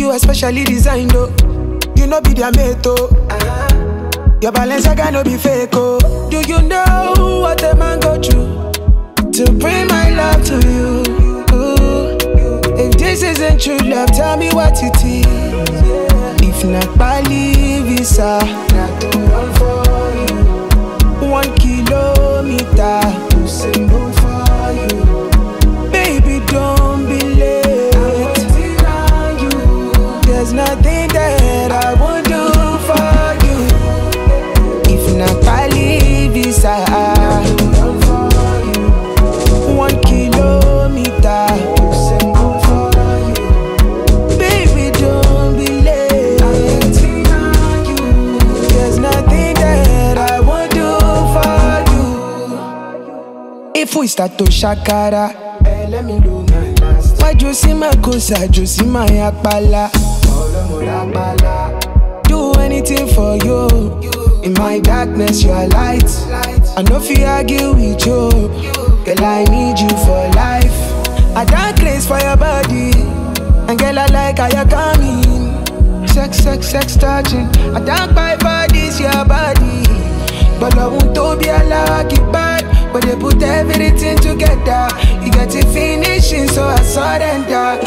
you especially designed, oh. You know be their mate, oh. Your Balenciaga no be fake, oh. Do you know what a man go through to bring my love to you? Ooh. If this isn't true love, tell me what it is. If not Bali visa, not the one for you. 1 kilometer, symbol for you. Baby, don't be late. I you. There's nothing that I won't do for you. If not Bali visa, 1 kilometer, symbol for you. Baby, don't be late. There's nothing that I won't do for you. If we start to shakara, let me do my last. Why you see my cosa, you see my akbala. Do anything for you. In my darkness, you are light. I know if you argue with you, girl, I need you for life. I don't craze for your body, and girl, I like how you're coming. Sex, sex, sex touching. I don't buy bodies, your body. But I want to be allowed, keep bad. But they put everything together. You get it finishing, so I surrender.